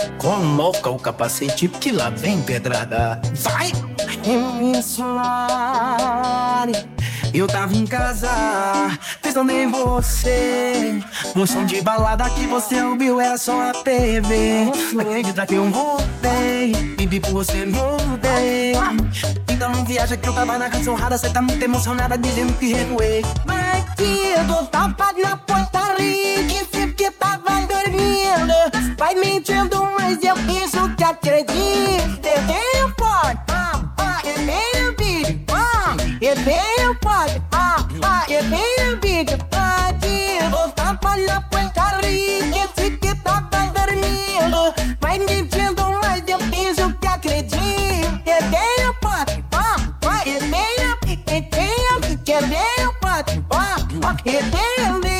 Coloca o capacete que lá vem pedrada. Vai! Eu tava em casa, pensando em você. No som de balada que você ouviu era só a TV. Acredita que eu mudei, vivi por você, mudei. Então não viaja que eu tava na canção rara. Cê tá muito emocionada dizendo que recuei. Bandido, tava na portaria, disse que tava dormindo. Vai mentindo, mas eu penso que acredito. Eu tenho foto, eu tenho vídeo, eu tenho foto, eu tenho vídeo. Bandido, tava na portaria, disse que tava dormindo. Vai mentindo, mas eu penso que acredito. Eu tenho foto, eu tenho foto, eu tenho vídeo.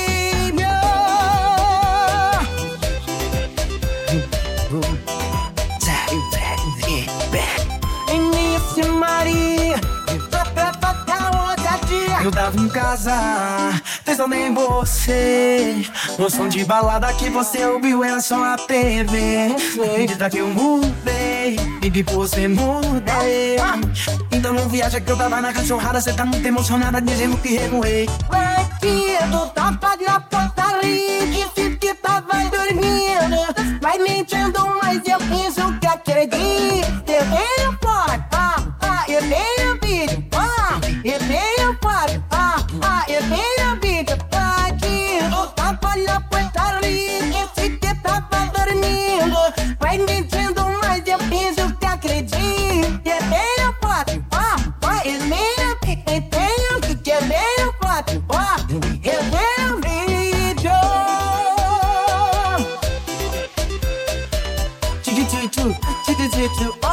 Início Maria, eu tava em casa, pensando em você. No som de balada que você ouviu era só a TV. Acredita que eu mudei, vivi por você, mudei. Então não viaja que eu tava na canção rara. Cê tá muito emocionada dizendo que recuei. Bandido, tava na portaria, disse que tava dormindo. Vai mentindo, mas eu penso que acredito. Eu tenho foto, eu tenho vídeo, eu tenho foto, eu tenho vídeo. Bandido, tava na portaria, disse que tava dormindo. Vai mentindo, mas eu penso que acredito. Eu tenho foto, eu tenho foto, eu tenho vídeo. Tchu, tchu, tchu, tchu, tchu, tchu.